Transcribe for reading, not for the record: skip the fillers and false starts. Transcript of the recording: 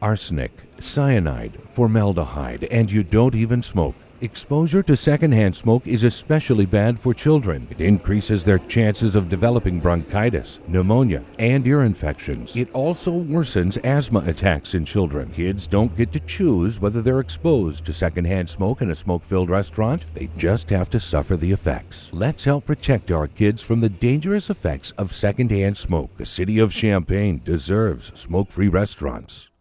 arsenic, cyanide, formaldehyde, and you don't even smoke. Exposure to secondhand smoke is especially bad for children. It increases their chances of developing bronchitis, pneumonia, and ear infections. It also worsens asthma attacks in children. Kids don't get to choose whether they're exposed to secondhand smoke in a smoke-filled restaurant. They just have to suffer the effects. Let's help protect our kids from the dangerous effects of secondhand smoke. The city of Champaign deserves smoke-free restaurants.